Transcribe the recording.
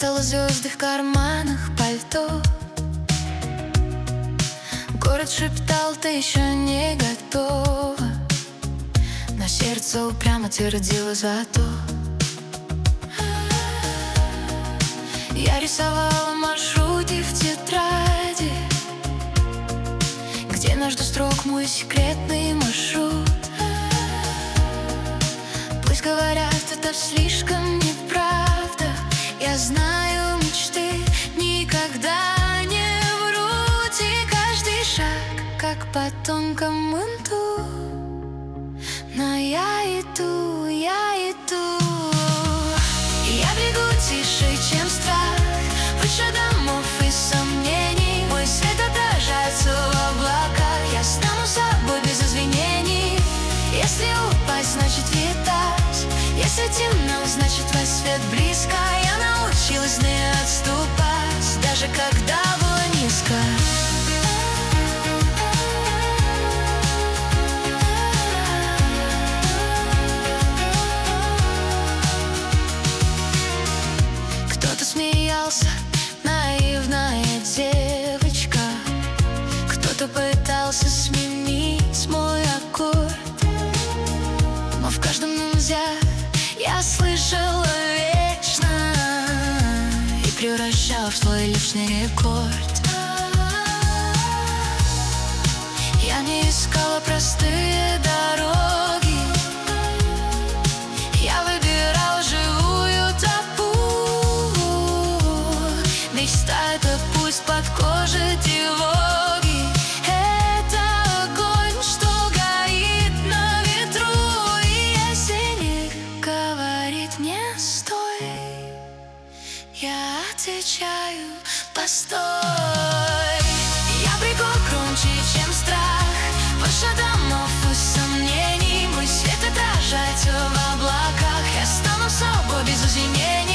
прятала звезды в карманах пальто. Город шептал: ты еще не готова. Но сердце упрямо твердило зато. Я рисовала маршруты в тетради, где между строк мой секретный маршрут. Пусть говорят, это слишком неправда. Я знаю, мечты никогда не врут. И каждый шаг, как по тонкому льду. Но я иду, я иду. Я бегу тише, чем страх, выше домов и сомнений. Мой свет отражается в облаках. Я стану собой без извинений. Если упасть, значит летать. Если темно, значит твой свет близко. Я научилась не отступать, даже когда было низко. Кто-то смеялся, наивная девочка. Кто-то пытался сменить мой аккорд. Но в каждом нельзя я слышала вечно и превращала в свой личный рекорд. Я не искала простые дороги. Я выбирала живую тропу. Мечта — это путь под кожей тревоги. Это огонь, что горит на ветру. И если не говорит мне стой, я отвечаю: постой. Я бегу громче, чем страх, выше домов и сомнений. Мой свет отражается в облаках. Я стану собой без извинений.